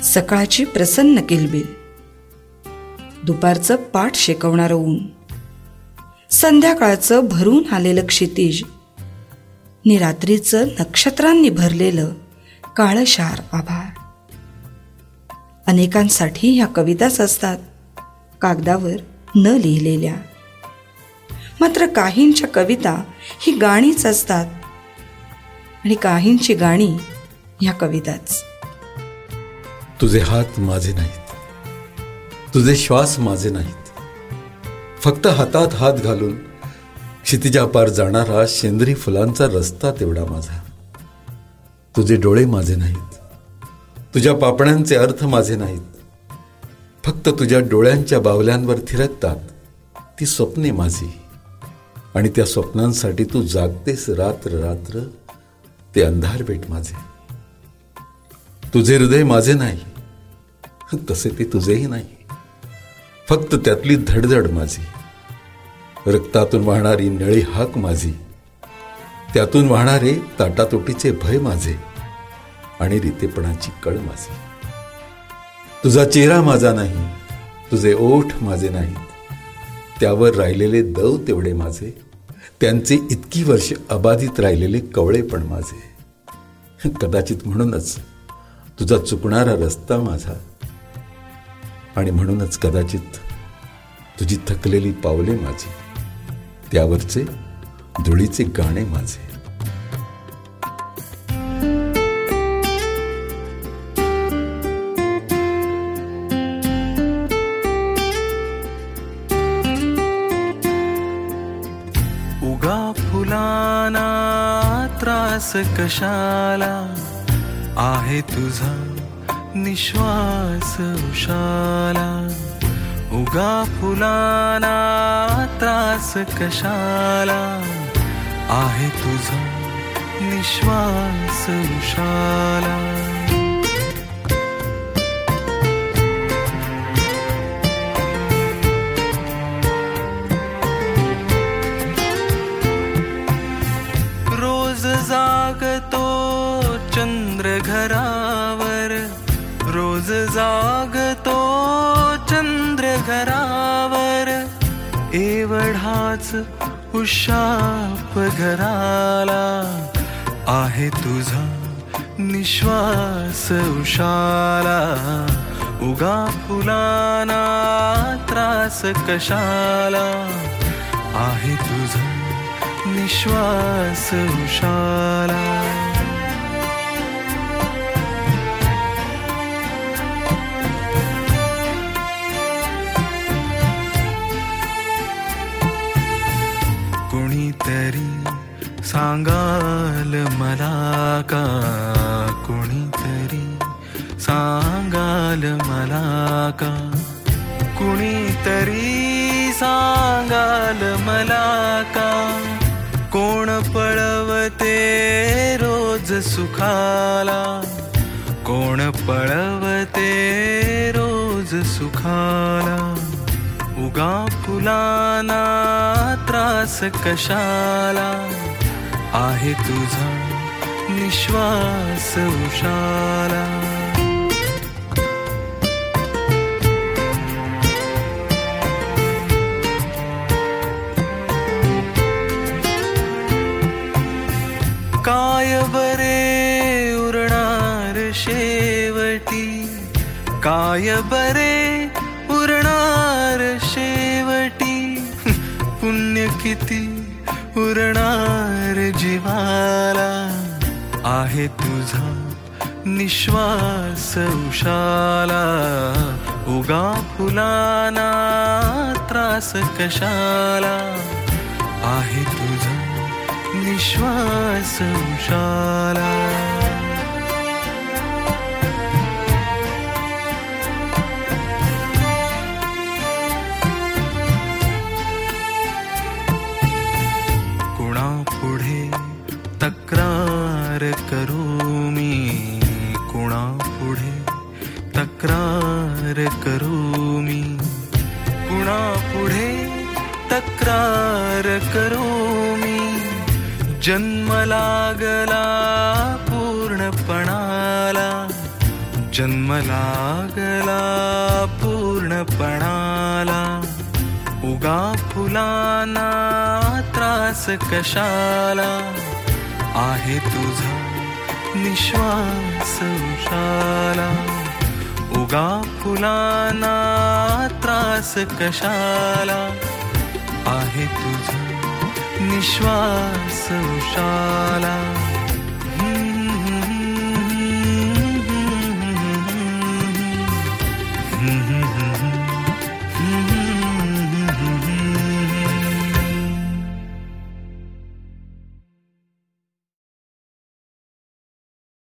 सकाळची प्रसन्न किलबिल, दुपारचं पाठ शेकवणारं ऊन, संध्याकाळचं भरून आलेलं क्षितिज नि रात्रीचं नक्षत्रांनी भरलेलं काळशार आभाळ. अनेकांसाठी ह्या कविताच असतात, कागदावर न लिहिलेल्या. मात्र काहींच्या कविता ही गाणीच असतात आणि काहींची गाणी ह्या कविताच. तुझे हात माझे नाहीत, तुझे श्वास माझे नाहीत, फक्त हातात हात घालून क्षितिजापार जाणारा शेंदरी फुलांचा रस्ता तेवढा माझा. तुझे डोळे माझे नाहीत, तुझ्या पापण्यांचे अर्थ माझे नाहीत, फक्त तुझ्या डोळ्यांच्या बावल्यांवर थिरकतात ती स्वप्ने माझी. आणि त्या स्वप्नांसाठी तू जागतेस रात्र रात्र, ते अंधार भेट माझे. तुझे हृदय माझे नाही, तसे ते तुझेही नाही, फक्त त्यातली धडधड माझी. रक्तातून वाहणारी नळी हाक माझी, त्यातून वाहणारे ताटातोटीचे भय माझे आणि रीतेपणाची कळ माझी. तुझा चेहरा माझा नाही, तुझे ओठ माझे नाहीत, त्यावर राहिलेले दव तेवढे माझे, त्यांचे इतकी वर्ष अबाधित राहिलेले कवळे पण माझे. कदाचित म्हणूनच तुझा चुकणारा रस्ता माझा, आणि म्हणूनच कदाचित तुझी थकलेली पावले माझी, त्यावरचे धुळीचे गाणे माझे. उगा फुलाना त्रास कशाला, आहे तुझा निश्वास उशाला. उगा फुलाना त्रास कशाला, आहे तुझा निश्वास उशाला. रोज जागतो चंद्र घरावर, रोज जागतो चंद्र घरावर, एवढाच उशाप घराला, आहे तुझा निश्वास उशाला. उगा फुलाना त्रास कशाला, आहे तुझा निश्वास उशाला. कोणीतरी सांगाल मला का, कोणीतरी सांगाल मला का, कोणीतरी सांगाल मला का. कोण पळवते रोज सुखाला, कोण पळवते रोज सुखाला. उगा फुलाना त्रास कशाला, आहे तुझा निश्वास उशाला. काय बरे उरणार शेवटी, काय बरे उरणार शेवटी. पुण्य किती उरणार जीवाला, आहे तुझा निश्वास उशाला. उगा फुलाना त्रास कशाला, आहे तुझा निश्वास उशाला. कुणापुढे तक्रार करू मी, कुणापुढे तक्रार करू मी, कुणापुढे तक्रार करू मी. जन्म लागला पूर्णपणाला, जन्म लागला पूर्णपणाला, उगा फुलांना त्रास कशाला, आहे तुझा निश्वास उशाला, उगा फुलांना त्रास कशाला, आहे तुझा निश्वास उशाला.